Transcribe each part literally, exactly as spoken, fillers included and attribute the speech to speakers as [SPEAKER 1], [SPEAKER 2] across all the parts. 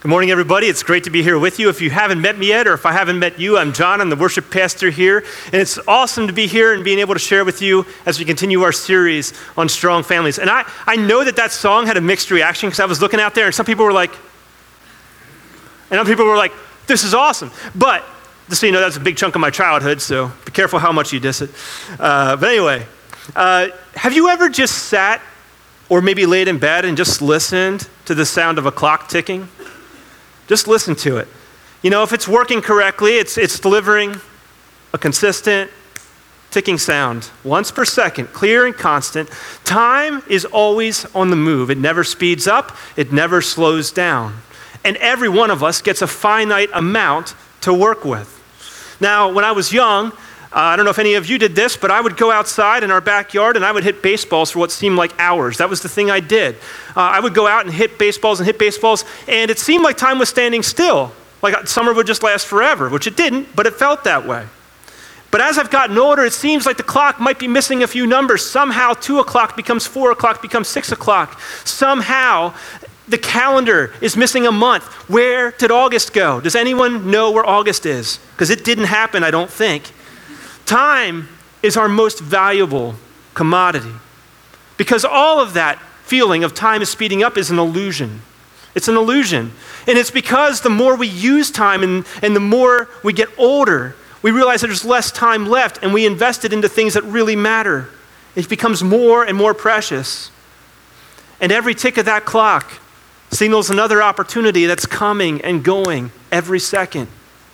[SPEAKER 1] Good morning, everybody. It's great to be here with you. If you haven't met me yet, or if I haven't met you, I'm John. I'm the worship pastor here. And it's awesome to be here and being able to share with you as we continue our series on strong families. And I, I know that that song had a mixed reaction because I was looking out there and some people were like, and other people were like, this is awesome. But just so you know, that's a big chunk of my childhood, so be careful how much you diss it. Uh, but anyway, uh, have you ever just sat or maybe laid in bed and just listened to the sound of a clock ticking? Just listen to it. You know, if it's working correctly, it's it's delivering a consistent ticking sound, once per second, clear and constant. Time is always on the move. It never speeds up. It never slows down. And every one of us gets a finite amount to work with. Now, when I was young, Uh, I don't know if any of you did this, but I would go outside in our backyard and I would hit baseballs for what seemed like hours. That was the thing I did. Uh, I would go out and hit baseballs and hit baseballs, and it seemed like time was standing still. Like summer would just last forever, which it didn't, but it felt that way. But as I've gotten older, it seems like the clock might be missing a few numbers. Somehow two o'clock becomes four o'clock, becomes six o'clock. Somehow the calendar is missing a month. Where did August go? Does anyone know where August is? Because it didn't happen, I don't think. Time is our most valuable commodity because all of that feeling of time is speeding up is an illusion. It's an illusion. And it's because the more we use time and, and the more we get older, we realize that there's less time left and we invest it into things that really matter. It becomes more and more precious. And every tick of that clock signals another opportunity that's coming and going every second.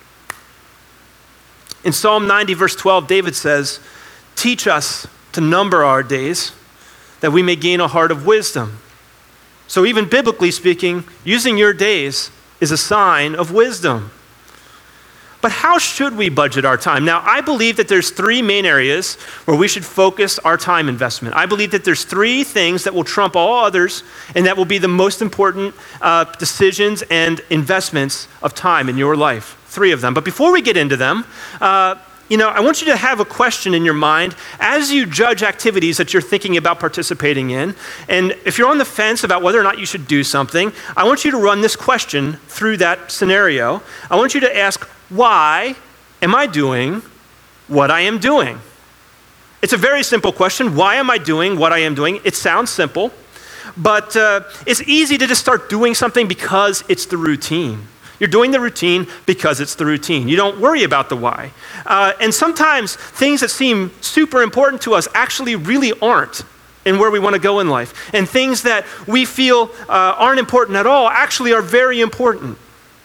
[SPEAKER 1] In Psalm ninety, verse twelve, David says, "Teach us to number our days, that we may gain a heart of wisdom." So even biblically speaking, using your days is a sign of wisdom. But how should we budget our time? Now, I believe that there's three main areas where we should focus our time investment. I believe that there's three things that will trump all others, and that will be the most important uh, decisions and investments of time in your life. Three of them. But before we get into them, uh, you know, I want you to have a question in your mind as you judge activities that you're thinking about participating in. And if you're on the fence about whether or not you should do something, I want you to run this question through that scenario. I want you to ask, why am I doing what I am doing? It's a very simple question. Why am I doing what I am doing? It sounds simple, but uh, it's easy to just start doing something because it's the routine. You're doing the routine because it's the routine. You don't worry about the why. Uh, and sometimes things that seem super important to us actually really aren't in where we want to go in life. And things that we feel uh, aren't important at all actually are very important.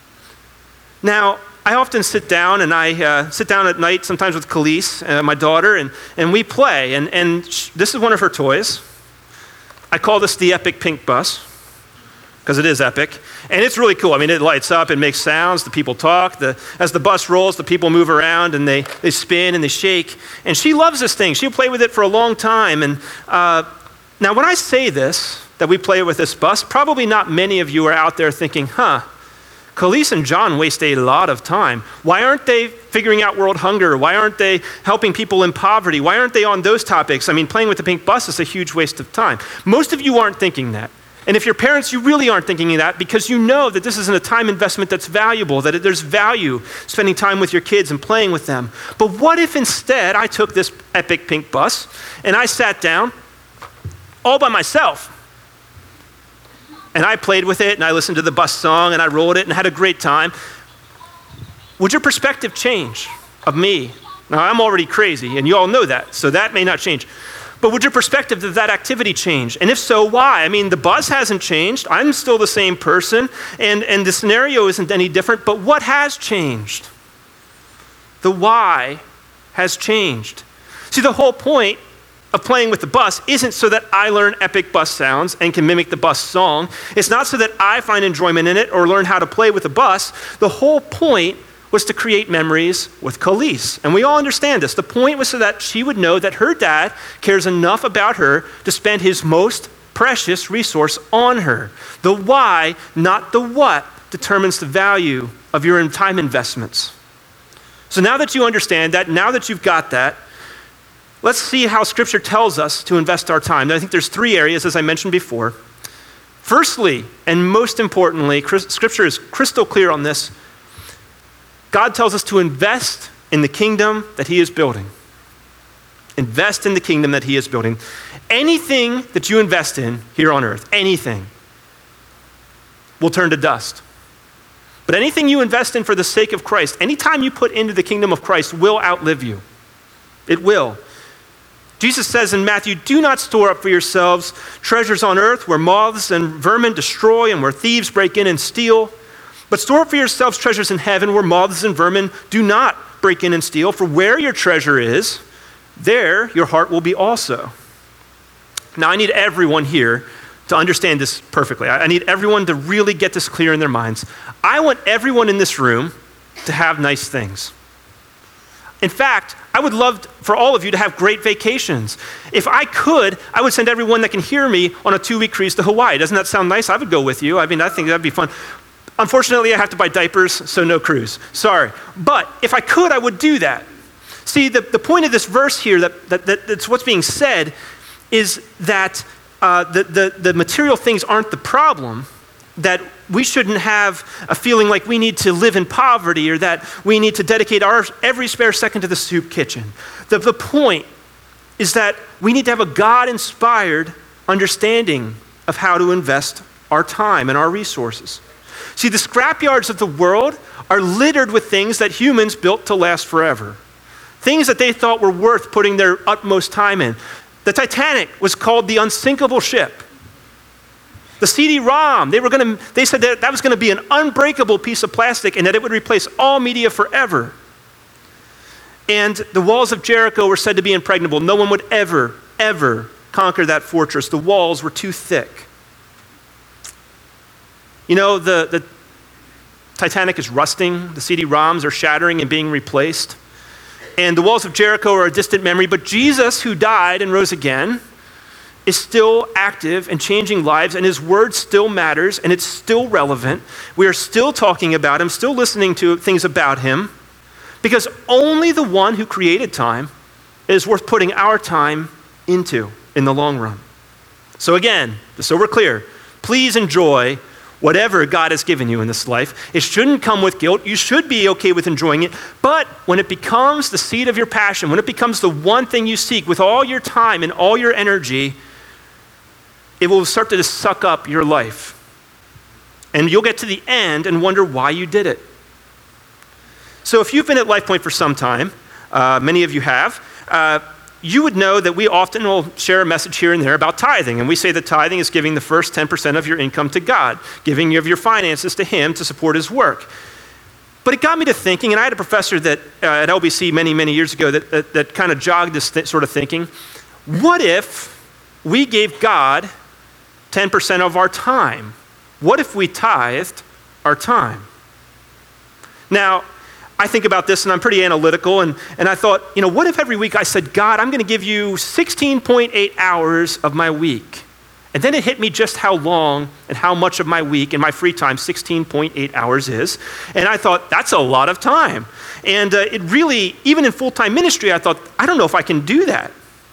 [SPEAKER 1] Now, I often sit down and I uh, sit down at night sometimes with Khalees, uh, my daughter, and, and we play. And, and sh- this is one of her toys. I call this the Epic Pink Bus, because it is epic. And it's really cool. I mean, it lights up, it makes sounds, the people talk. The, as the bus rolls, the people move around and they, they spin and they shake. And she loves this thing. She'll play with it for a long time. And uh, now when I say this, that we play with this bus, probably not many of you are out there thinking, huh, Khalees and John waste a lot of time. Why aren't they figuring out world hunger? Why aren't they helping people in poverty? Why aren't they on those topics? I mean, playing with the pink bus is a huge waste of time. Most of you aren't thinking that. And if you're parents, you really aren't thinking of that because you know that this isn't a time investment that's valuable, that it, there's value spending time with your kids and playing with them. But what if instead I took this epic pink bus and I sat down all by myself and I played with it and I listened to the bus song and I rolled it and had a great time? Would your perspective change of me? Now, I'm already crazy and you all know that, so that may not change. But would your perspective of that activity change? And if so, why? I mean, the bus hasn't changed. I'm still the same person, and, and the scenario isn't any different, but what has changed? The why has changed. See, the whole point of playing with the bus isn't so that I learn epic bus sounds and can mimic the bus song. It's not so that I find enjoyment in it or learn how to play with the bus. The whole point was to create memories with Khalees. And we all understand this. The point was so that she would know that her dad cares enough about her to spend his most precious resource on her. The why, not the what, determines the value of your time investments. So now that you understand that, now that you've got that, let's see how Scripture tells us to invest our time. Now, I think there's three areas, as I mentioned before. Firstly, and most importantly, Scripture is crystal clear on this. God tells us to invest in the kingdom that he is building. Invest in the kingdom that he is building. Anything that you invest in here on earth, anything, will turn to dust. But anything you invest in for the sake of Christ, anytime you put into the kingdom of Christ, will outlive you. It will. Jesus says in Matthew, do not store up for yourselves treasures on earth where moths and vermin destroy and where thieves break in and steal. But store up for yourselves treasures in heaven where moths and vermin do not break in and steal. For where your treasure is, there your heart will be also. Now I need everyone here to understand this perfectly. I need everyone to really get this clear in their minds. I want everyone in this room to have nice things. In fact, I would love for all of you to have great vacations. If I could, I would send everyone that can hear me on a two-week cruise to Hawaii. Doesn't that sound nice? I would go with you. I mean, I think that'd be fun. Unfortunately, I have to buy diapers, so no cruise. Sorry. But if I could, I would do that. See, the, the point of this verse here, that, that, that that's what's being said, is that uh, the, the, the material things aren't the problem, that we shouldn't have a feeling like we need to live in poverty or that we need to dedicate our every spare second to the soup kitchen. The, the point is that we need to have a God-inspired understanding of how to invest our time and our resources. See, the scrapyards of the world are littered with things that humans built to last forever. Things that they thought were worth putting their utmost time in. The Titanic was called the unsinkable ship. The C D ROM, they were going to, they said that that was going to be an unbreakable piece of plastic and that it would replace all media forever. And the walls of Jericho were said to be impregnable. No one would ever, ever conquer that fortress. The walls were too thick. You know, the, the Titanic is rusting, the C D ROMs are shattering and being replaced. And the walls of Jericho are a distant memory, but Jesus, who died and rose again, is still active and changing lives, and his word still matters, and it's still relevant. We are still talking about him, still listening to things about him, because only the one who created time is worth putting our time into in the long run. So again, just so we're clear, please enjoy whatever God has given you in this life. It shouldn't come with guilt. You should be okay with enjoying it. But when it becomes the seed of your passion, when it becomes the one thing you seek with all your time and all your energy, it will start to just suck up your life. And you'll get to the end and wonder why you did it. So if you've been at LifePoint for some time, uh, many of you have, uh, you would know that we often will share a message here and there about tithing. And we say that tithing is giving the first ten percent of your income to God, giving of your finances to him to support his work. But it got me to thinking, and I had a professor that uh, at L B C many, many years ago that, that, that kind of jogged this th- sort of thinking. What if we gave God ten percent of our time? What if we tithed our time? Now, I think about this and I'm pretty analytical, and, and I thought, you know, what if every week I said, God, I'm going to give you sixteen point eight hours of my week? And then it hit me just how long and how much of my week and my free time sixteen point eight hours is. And I thought, that's a lot of time. And uh, it really, even in full-time ministry, I thought, I don't know if I can do that.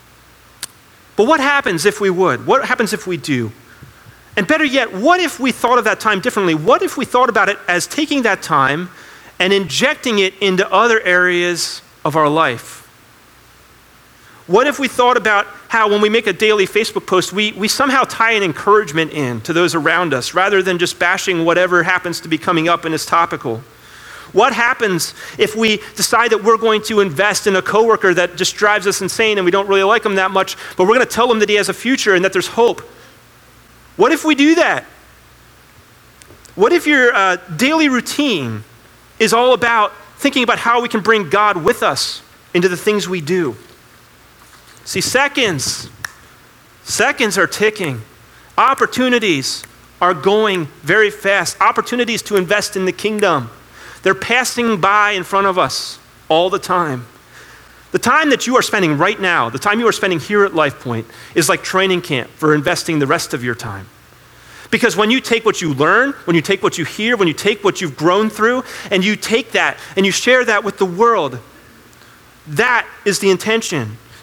[SPEAKER 1] But what happens if we would? What happens if we do? And better yet, what if we thought of that time differently? What if we thought about it as taking that time and injecting it into other areas of our life? What if we thought about how when we make a daily Facebook post, we, we somehow tie an encouragement in to those around us rather than just bashing whatever happens to be coming up and is topical? What happens if we decide that we're going to invest in a coworker that just drives us insane and we don't really like him that much, but we're going to tell him that he has a future and that there's hope? What if we do that? What if your uh, daily routine is all about thinking about how we can bring God with us into the things we do? See, seconds, seconds are ticking. Opportunities are going very fast. Opportunities to invest in the kingdom. They're passing by in front of us all the time. The time that you are spending right now, the time you are spending here at LifePoint, is like training camp for investing the rest of your time. Because when you take what you learn, when you take what you hear, when you take what you've grown through, and you take that and you share that with the world, that is the intention.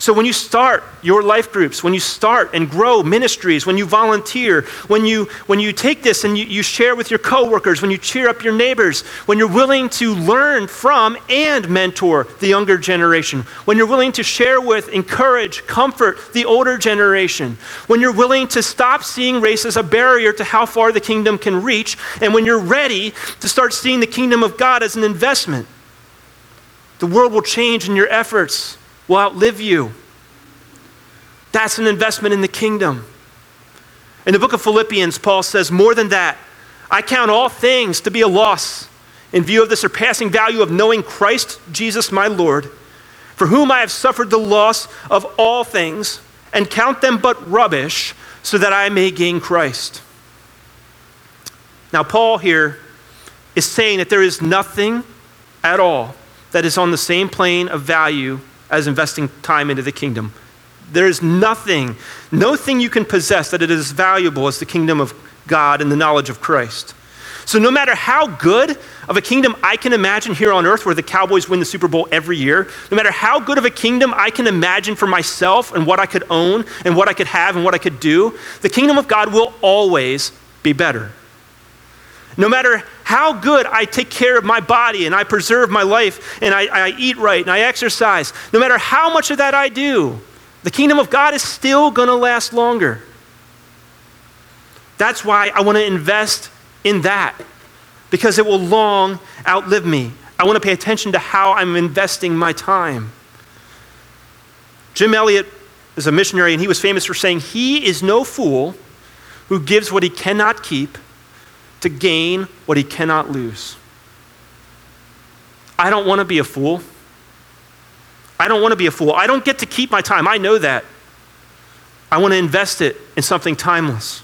[SPEAKER 1] So when you start your life groups, when you start and grow ministries, when you volunteer, when you when you take this and you, you share with your coworkers, when you cheer up your neighbors, when you're willing to learn from and mentor the younger generation, when you're willing to share with, encourage, comfort the older generation, when you're willing to stop seeing race as a barrier to how far the kingdom can reach, and when you're ready to start seeing the kingdom of God as an investment, the world will change and your efforts will outlive you. That's an investment in the kingdom. In the book of Philippians, Paul says, more than that, I count all things to be a loss in view of the surpassing value of knowing Christ Jesus my Lord, for whom I have suffered the loss of all things and count them but rubbish so that I may gain Christ. Now, Paul here is saying that there is nothing at all that is on the same plane of value as investing time into the kingdom. There is nothing, no thing you can possess that it is as valuable as the kingdom of God and the knowledge of Christ. So no matter how good of a kingdom I can imagine here on earth where the Cowboys win the Super Bowl every year, no matter how good of a kingdom I can imagine for myself and what I could own and what I could have and what I could do, the kingdom of God will always be better. No matter how good I take care of my body and I preserve my life and I, I eat right and I exercise, no matter how much of that I do, the kingdom of God is still going to last longer. That's why I want to invest in that, because it will long outlive me. I want to pay attention to how I'm investing my time. Jim Elliot is a missionary, and he was famous for saying, he is no fool who gives what he cannot keep to gain what he cannot lose. I don't want to be a fool. I don't want to be a fool. I don't get to keep my time. I know that. I want to invest it in something timeless.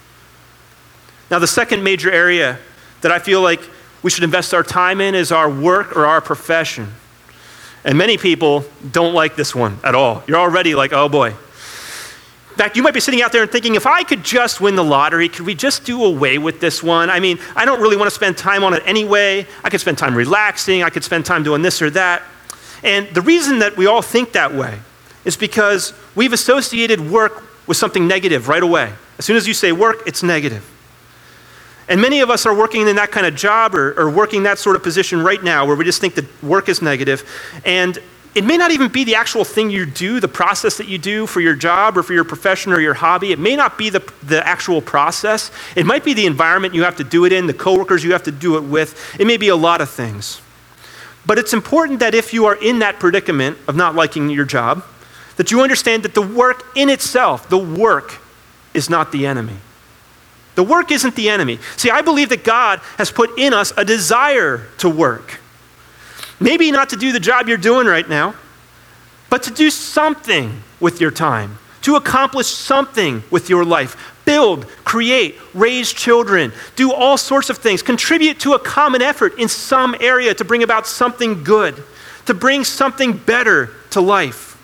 [SPEAKER 1] Now, the second major area that I feel like we should invest our time in is our work or our profession. And many people don't like this one at all. You're already like, oh boy. In fact, you might be sitting out there and thinking, if I could just win the lottery, could we just do away with this one? I mean, I don't really want to spend time on it anyway. I could spend time relaxing. I could spend time doing this or that. And the reason that we all think that way is because we've associated work with something negative right away. As soon as you say work, it's negative. And many of us are working in that kind of job or, or working that sort of position right now where we just think that work is negative. And it may not even be the actual thing you do, the process that you do for your job or for your profession or your hobby. It may not be the, the actual process. It might be the environment you have to do it in, the coworkers you have to do it with. It may be a lot of things. But it's important that if you are in that predicament of not liking your job, that you understand that the work in itself, the work is not the enemy. The work isn't the enemy. See, I believe that God has put in us a desire to work. Maybe not to do the job you're doing right now, but to do something with your time, to accomplish something with your life. Build, create, raise children, do all sorts of things. Contribute to a common effort in some area to bring about something good, to bring something better to life.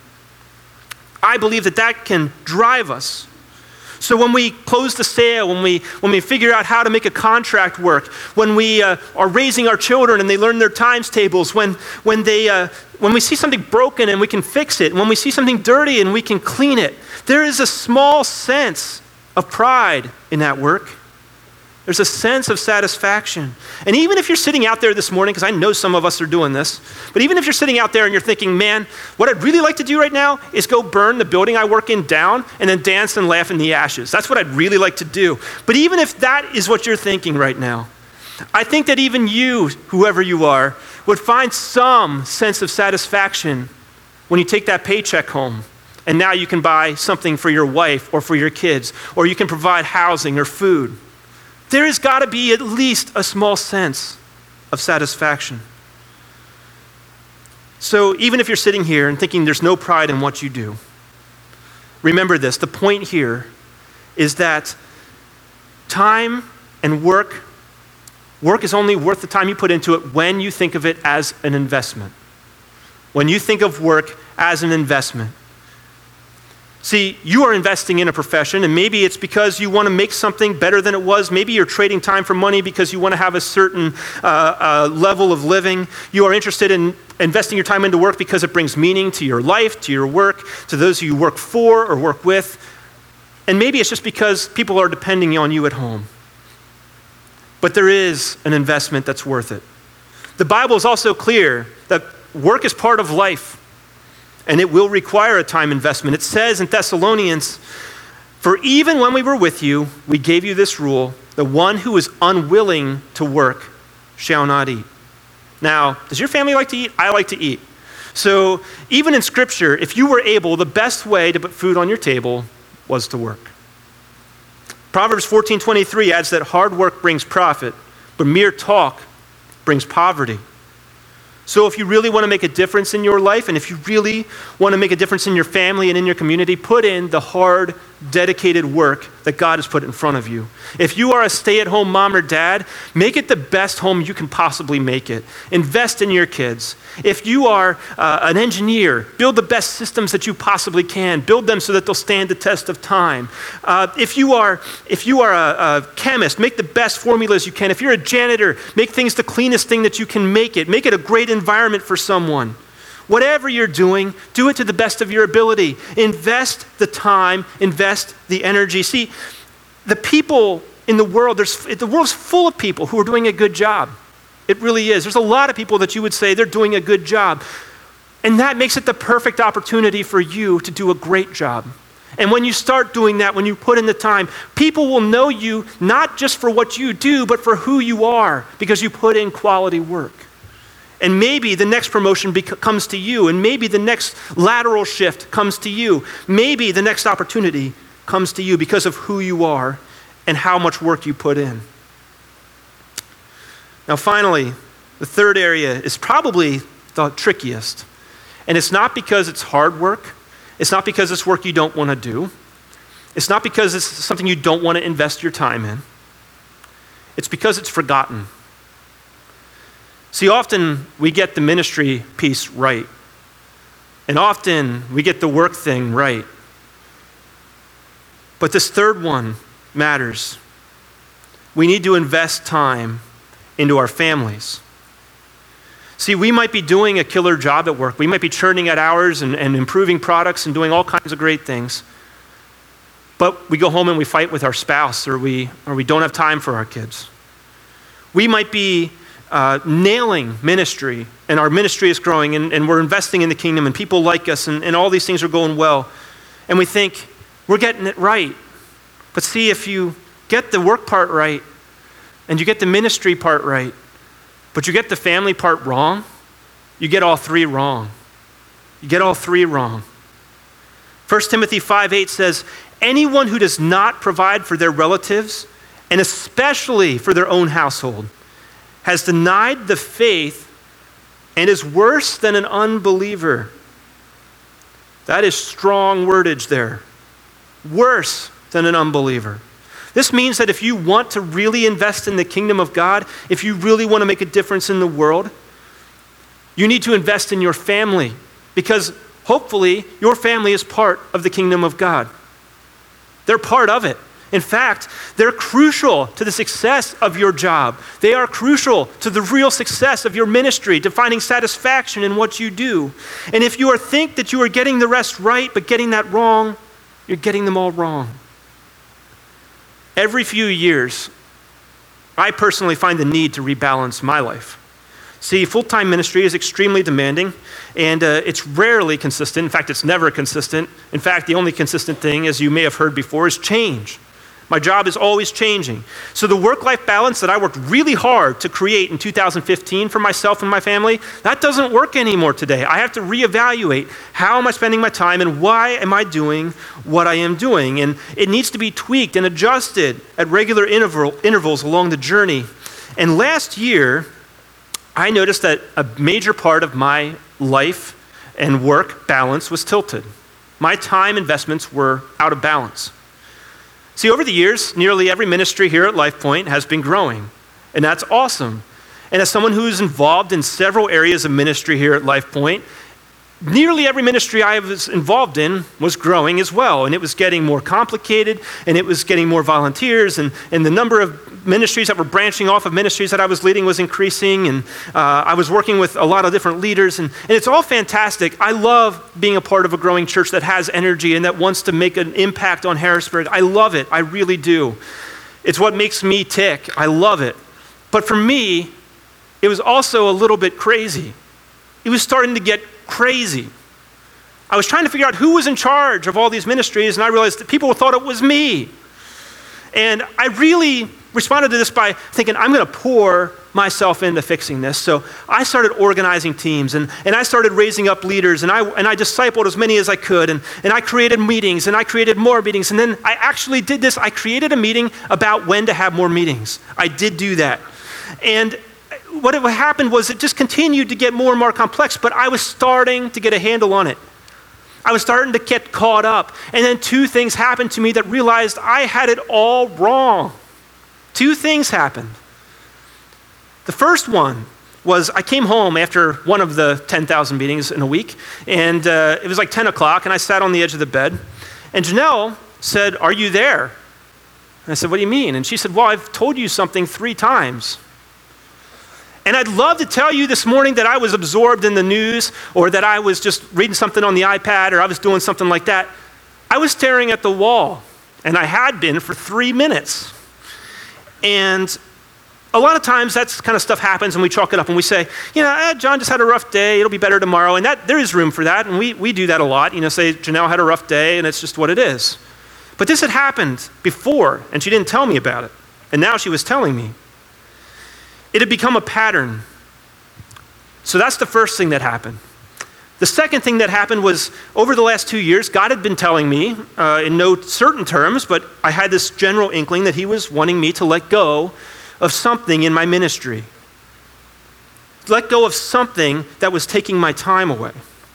[SPEAKER 1] I believe that that can drive us. So when we close the sale, when we when we figure out how to make a contract work, when we uh, are raising our children and they learn their times tables, when when they uh, when we see something broken and we can fix it, when we see something dirty and we can clean it, there is a small sense of pride in that work. There's a sense of satisfaction. And even if you're sitting out there this morning, because I know some of us are doing this, but even if you're sitting out there and you're thinking, man, what I'd really like to do right now is go burn the building I work in down and then dance and laugh in the ashes. That's what I'd really like to do. But even if that is what you're thinking right now, I think that even you, whoever you are, would find some sense of satisfaction when you take that paycheck home. And now you can buy something for your wife or for your kids, or you can provide housing or food. There has got to be at least a small sense of satisfaction. So even if you're sitting here and thinking there's no pride in what you do, remember this. The point here is that time and work, work is only worth the time you put into it when you think of it as an investment. When you think of work as an investment. See, you are investing in a profession, and maybe it's because you want to make something better than it was. Maybe you're trading time for money because you want to have a certain uh, uh, level of living. You are interested in investing your time into work because it brings meaning to your life, to your work, to those you work for or work with. And maybe it's just because people are depending on you at home. But there is an investment that's worth it. The Bible is also clear that work is part of life, and it will require a time investment. It says in Thessalonians, "For even when we were with you, we gave you this rule: the one who is unwilling to work shall not eat." Now, does your family like to eat? I like to eat. So even in Scripture, if you were able, the best way to put food on your table was to work. Proverbs fourteen twenty-three adds that hard work brings profit, but mere talk brings poverty. So if you really want to make a difference in your life, and if you really want to make a difference in your family and in your community, put in the hard, dedicated work that God has put in front of you. If you are a stay-at-home mom or dad, make it the best home you can possibly make it. Invest in your kids. If you are uh, an engineer, build the best systems that you possibly can. Build them so that they'll stand the test of time. Uh, if you are, if you are a, a chemist, make the best formulas you can. If you're a janitor, make things the cleanest thing that you can make it. Make it a great environment for someone. Whatever you're doing, do it to the best of your ability. Invest the time, invest the energy. See, the people in the world, there's, the world's full of people who are doing a good job. It really is. There's a lot of people that you would say they're doing a good job. And that makes it the perfect opportunity for you to do a great job. And when you start doing that, when you put in the time, people will know you not just for what you do, but for who you are, because you put in quality work. And maybe the next promotion bec- comes to you, and maybe the next lateral shift comes to you. Maybe the next opportunity comes to you because of who you are and how much work you put in. Now finally, the third area is probably the trickiest. And it's not because it's hard work. It's not because it's work you don't want to do. It's not because it's something you don't want to invest your time in. It's because it's forgotten. See, often we get the ministry piece right. And often we get the work thing right. But this third one matters. We need to invest time into our families. See, we might be doing a killer job at work. We might be churning out hours and, and improving products and doing all kinds of great things. But we go home and we fight with our spouse, or we, or we don't have time for our kids. We might be uh, nailing ministry, and our ministry is growing, and, and we're investing in the kingdom, and people like us, and, and all these things are going well. And we think, we're getting it right. But see, if you get the work part right, and you get the ministry part right, but you get the family part wrong, you get all three wrong. You get all three wrong. First Timothy five eight says, anyone who does not provide for their relatives, and especially for their own household, has denied the faith and is worse than an unbeliever. That is strong wordage there. Worse than an unbeliever. This means that if you want to really invest in the kingdom of God, if you really want to make a difference in the world, you need to invest in your family, because hopefully your family is part of the kingdom of God. They're part of it. In fact, they're crucial to the success of your job. They are crucial to the real success of your ministry, to finding satisfaction in what you do. And if you are think that you are getting the rest right, but getting that wrong, you're getting them all wrong. Every few years, I personally find the need to rebalance my life. See, full-time ministry is extremely demanding, and uh, it's rarely consistent. In fact, it's never consistent. In fact, the only consistent thing, as you may have heard before, is change. My job is always changing. So the work-life balance that I worked really hard to create in two thousand fifteen for myself and my family, that doesn't work anymore today. I have to reevaluate how am I spending my time and why am I doing what I am doing. And it needs to be tweaked and adjusted at regular interval, intervals along the journey. And last year, I noticed that a major part of my life and work balance was tilted. My time investments were out of balance. See, over the years, nearly every ministry here at LifePoint has been growing, and that's awesome. And as someone who's involved in several areas of ministry here at LifePoint, nearly every ministry I was involved in was growing as well, and it was getting more complicated, and it was getting more volunteers, and, and the number of ministries that were branching off of ministries that I was leading was increasing, and uh, I was working with a lot of different leaders, and, and it's all fantastic. I love being a part of a growing church that has energy and that wants to make an impact on Harrisburg. I love it. I really do. It's what makes me tick. I love it. But for me, it was also a little bit crazy. It was starting to get crazy. I was trying to figure out who was in charge of all these ministries, and I realized that people thought it was me. And I really responded to this by thinking, I'm going to pour myself into fixing this. So I started organizing teams, and, and I started raising up leaders, and I and I discipled as many as I could, and, and I created meetings, and I created more meetings, and then I actually did this. I created a meeting about when to have more meetings. I did do that. And what happened was it just continued to get more and more complex, but I was starting to get a handle on it. I was starting to get caught up. And then two things happened to me that realized I had it all wrong. Two things happened. The first one was I came home after one of the ten thousand meetings in a week, and uh, it was like ten o'clock, and I sat on the edge of the bed, and Janelle said, "Are you there?" And I said, "What do you mean?" And she said, "Well, I've told you something three times. And I'd love to tell you this morning that I was absorbed in the news, or that I was just reading something on the iPad, or I was doing something like that. I was staring at the wall, and I had been for three minutes. And a lot of times that kind of stuff happens, and we chalk it up, and we say, you know, eh, John just had a rough day, it'll be better tomorrow. And that there is room for that, and we, we do that a lot. You know, say Janelle had a rough day, and it's just what it is. But this had happened before, and she didn't tell me about it. And now she was telling me. It had become a pattern. So that's the first thing that happened. The second thing that happened was over the last two years, God had been telling me, uh, in no certain terms, but I had this general inkling that he was wanting me to let go of something in my ministry. Let go of something that was taking my time away.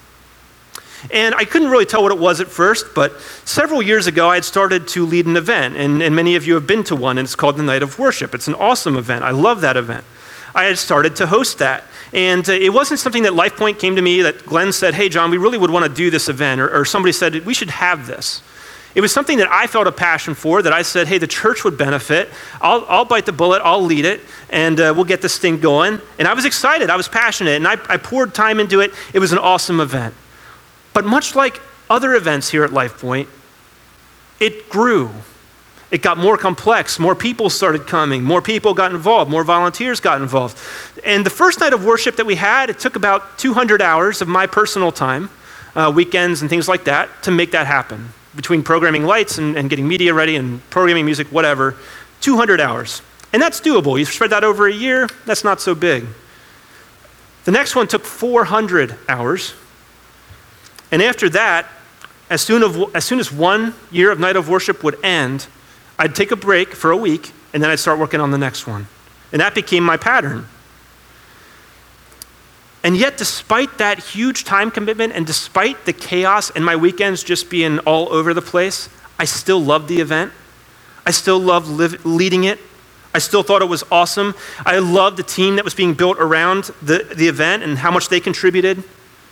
[SPEAKER 1] And I couldn't really tell what it was at first, but several years ago, I had started to lead an event, and, and many of you have been to one, and it's called the Night of Worship. It's an awesome event. I love that event. I had started to host that. And uh, it wasn't something that LifePoint came to me, that Glenn said, hey, John, we really would want to do this event, or, or somebody said, we should have this. It was something that I felt a passion for, that I said, hey, the church would benefit. I'll, I'll bite the bullet, I'll lead it, and uh, we'll get this thing going. And I was excited, I was passionate, and I, I poured time into it. It was an awesome event. But much like other events here at LifePoint, it grew. It got more complex. More people started coming. More people got involved. More volunteers got involved. And the first night of worship that we had, it took about two hundred hours of my personal time, uh, weekends and things like that, to make that happen. Between programming lights and, and getting media ready and programming music, whatever, two hundred hours. And that's doable. You spread that over a year, that's not so big. The next one took four hundred hours. And after that, as soon, of, as soon as one year of Night of Worship would end, I'd take a break for a week, and then I'd start working on the next one. And that became my pattern. And yet, despite that huge time commitment, and despite the chaos and my weekends just being all over the place, I still loved the event. I still loved live, leading it. I still thought it was awesome. I loved the team that was being built around the, the event and how much they contributed.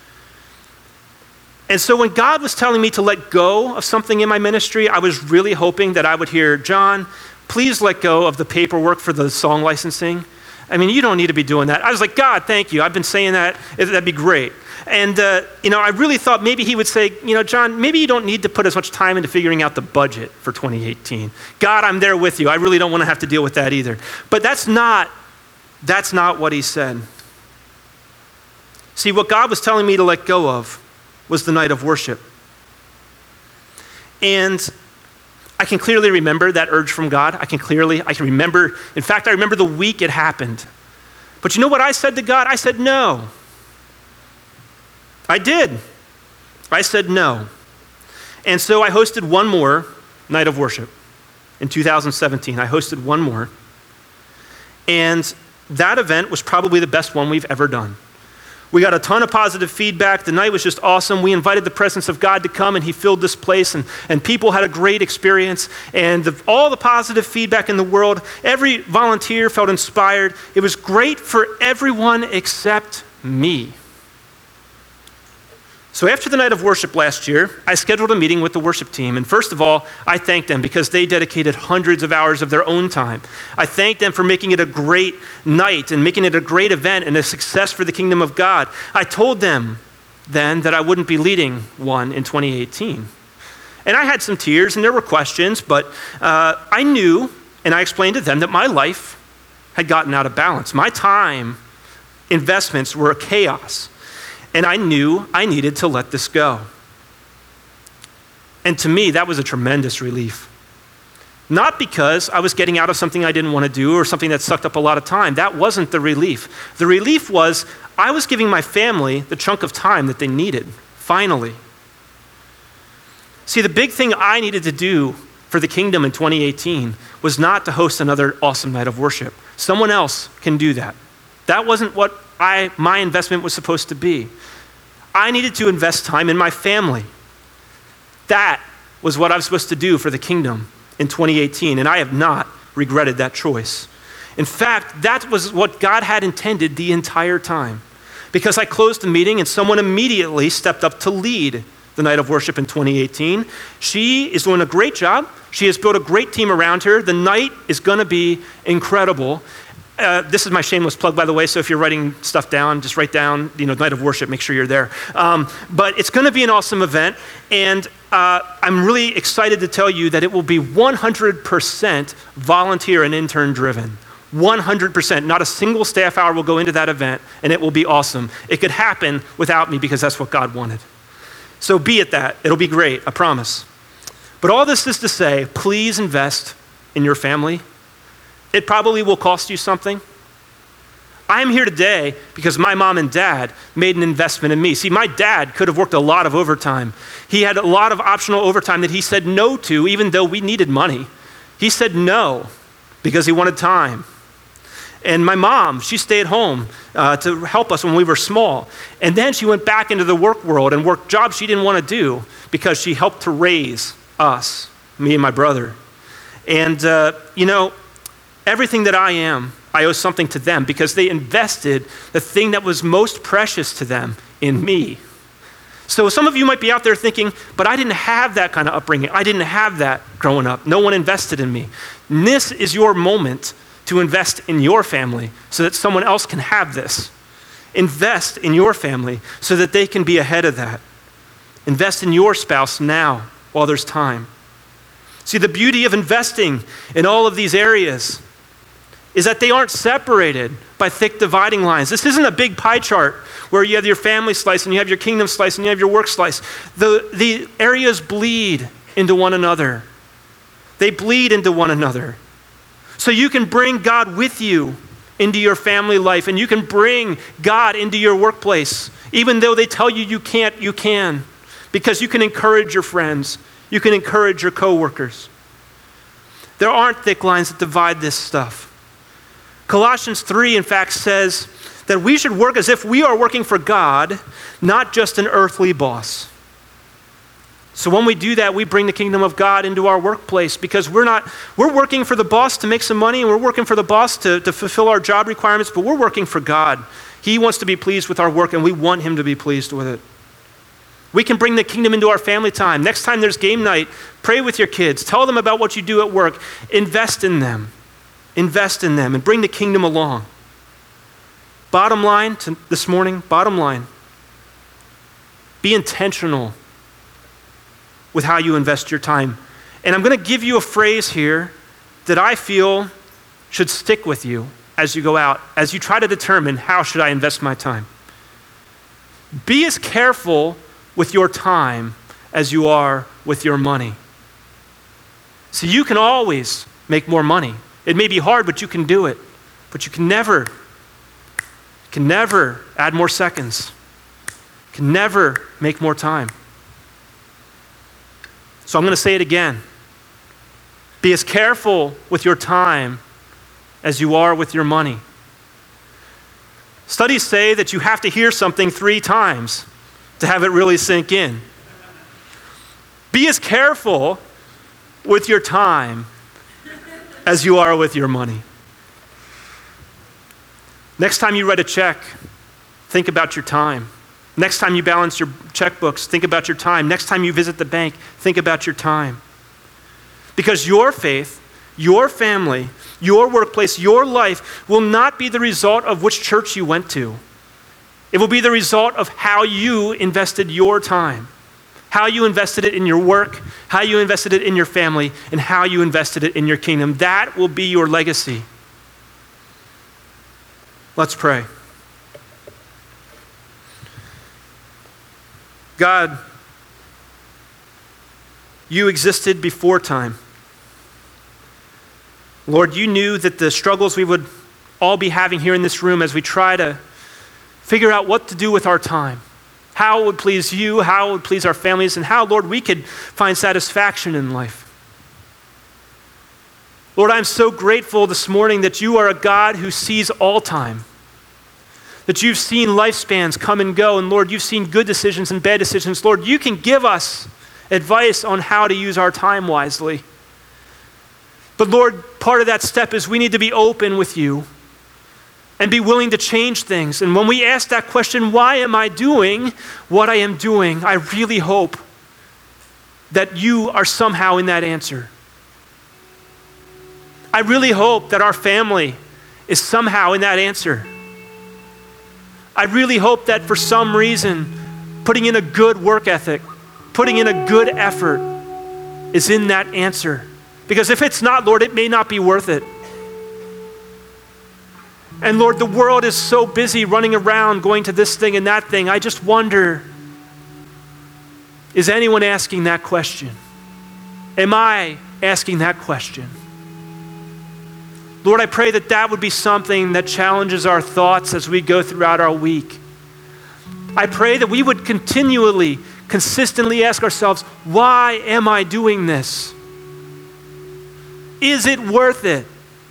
[SPEAKER 1] And so when God was telling me to let go of something in my ministry, I was really hoping that I would hear, John, please let go of the paperwork for the song licensing. I mean, you don't need to be doing that. I was like, God, thank you. I've been saying that. That'd be great. And, uh, you know, I really thought maybe he would say, you know, John, maybe you don't need to put as much time into figuring out the budget for twenty eighteen. God, I'm there with you. I really don't want to have to deal with that either. But that's not, that's not what he said. See, what God was telling me to let go of was the night of worship. And I can clearly remember that urge from God. I can clearly, I can remember, in fact, I remember the week it happened. But you know what I said to God? I said no. I did. I said no. And so I hosted one more night of worship in two thousand seventeen. I hosted one more. And that event was probably the best one we've ever done. We got a ton of positive feedback. The night was just awesome. We invited the presence of God to come, and he filled this place, and, and people had a great experience. And the, all the positive feedback in the world, every volunteer felt inspired. It was great for everyone except me. So after the night of worship last year, I scheduled a meeting with the worship team. And first of all, I thanked them because they dedicated hundreds of hours of their own time. I thanked them for making it a great night and making it a great event and a success for the kingdom of God. I told them then that I wouldn't be leading one in twenty eighteen. And I had some tears and there were questions, but uh, I knew, and I explained to them that my life had gotten out of balance. My time investments were a chaos. And I knew I needed to let this go. And to me, that was a tremendous relief. Not because I was getting out of something I didn't want to do or something that sucked up a lot of time. That wasn't the relief. The relief was I was giving my family the chunk of time that they needed, finally. See, the big thing I needed to do for the kingdom in twenty eighteen was not to host another awesome night of worship. Someone else can do that. That wasn't what I, my investment was supposed to be. I needed to invest time in my family. That was what I was supposed to do for the kingdom in twenty eighteen, and I have not regretted that choice. In fact, that was what God had intended the entire time, because I closed the meeting and someone immediately stepped up to lead the night of worship in twenty eighteen. She is doing a great job. She has built a great team around her. The night is going to be incredible. Uh, this is my shameless plug, by the way, so if you're writing stuff down, just write down, you know, night of worship, make sure you're there. Um, but it's going to be an awesome event, and uh, I'm really excited to tell you that it will be one hundred percent volunteer and intern driven. one hundred percent. Not a single staff hour will go into that event, and it will be awesome. It could happen without me because that's what God wanted. So be at that. It'll be great, I promise. But all this is to say, please invest in your family. It probably will cost you something. I'm here today because my mom and dad made an investment in me. See, my dad could have worked a lot of overtime. He had a lot of optional overtime that he said no to, even though we needed money. He said no because he wanted time. And my mom, she stayed home uh, to help us when we were small. And then she went back into the work world and worked jobs she didn't want to do because she helped to raise us, me and my brother. And, uh, you know, everything that I am, I owe something to them because they invested the thing that was most precious to them in me. So some of you might be out there thinking, but I didn't have that kind of upbringing. I didn't have that growing up. No one invested in me. And this is your moment to invest in your family so that someone else can have this. Invest in your family so that they can be ahead of that. Invest in your spouse now while there's time. See, the beauty of investing in all of these areas is that they aren't separated by thick dividing lines. This isn't a big pie chart where you have your family slice and you have your kingdom slice and you have your work slice. The, the areas bleed into one another. They bleed into one another. So you can bring God with you into your family life, and you can bring God into your workplace. Even though they tell you you can't, you can. Because you can encourage your friends. You can encourage your coworkers. There aren't thick lines that divide this stuff. Colossians three, in fact, says that we should work as if we are working for God, not just an earthly boss. So when we do that, we bring the kingdom of God into our workplace because we're not, we're working for the boss to make some money and we're working for the boss to, to fulfill our job requirements, but we're working for God. He wants to be pleased with our work and we want him to be pleased with it. We can bring the kingdom into our family time. Next time there's game night, pray with your kids. Tell them about what you do at work. Invest in them. Invest in them and bring the kingdom along. Bottom line to this morning, bottom line, be intentional with how you invest your time. And I'm going to give you a phrase here that I feel should stick with you as you go out, as you try to determine how should I invest my time. Be as careful with your time as you are with your money. So you can always make more money. It may be hard, but you can do it. But you can never, can never add more seconds. Can never make more time. So I'm going to say it again. Be as careful with your time as you are with your money. Studies say that you have to hear something three times to have it really sink in. Be as careful with your time as you are with your money. Next time you write a check, think about your time. Next time you balance your checkbooks, think about your time. Next time you visit the bank, think about your time. Because your faith, your family, your workplace, your life will not be the result of which church you went to. It will be the result of how you invested your time, how you invested it in your work, how you invested it in your family, and how you invested it in your kingdom. That will be your legacy. Let's pray. God, you existed before time. Lord, you knew that the struggles we would all be having here in this room as we try to figure out what to do with our time, how it would please you, how it would please our families, and how, Lord, we could find satisfaction in life. Lord, I'm so grateful this morning that you are a God who sees all time, that you've seen lifespans come and go, and Lord, you've seen good decisions and bad decisions. Lord, you can give us advice on how to use our time wisely. But Lord, part of that step is we need to be open with you and be willing to change things. And when we ask that question, why am I doing what I am doing? I really hope that you are somehow in that answer. I really hope that our family is somehow in that answer. I really hope that for some reason, putting in a good work ethic, putting in a good effort is in that answer. Because if it's not, Lord, it may not be worth it. And Lord, the world is so busy running around going to this thing and that thing. I just wonder, is anyone asking that question? Am I asking that question? Lord, I pray that that would be something that challenges our thoughts as we go throughout our week. I pray that we would continually, consistently ask ourselves, why am I doing this? Is it worth it?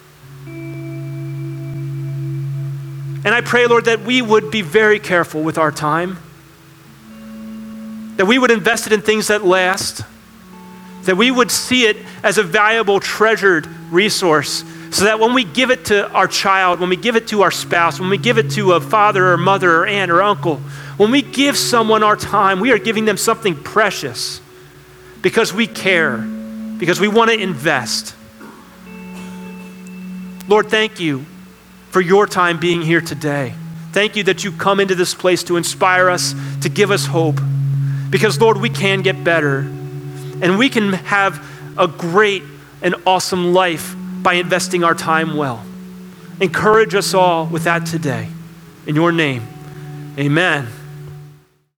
[SPEAKER 1] And I pray, Lord, that we would be very careful with our time, that we would invest it in things that last, that we would see it as a valuable, treasured resource, so that when we give it to our child, when we give it to our spouse, when we give it to a father or mother or aunt or uncle, when we give someone our time, we are giving them something precious because we care, because we want to invest. Lord, thank you for your time being here today. Thank you that you come into this place to inspire us, to give us hope. Because, Lord, we can get better. And we can have a great and awesome life by investing our time well. Encourage us all with that today. In your name, amen.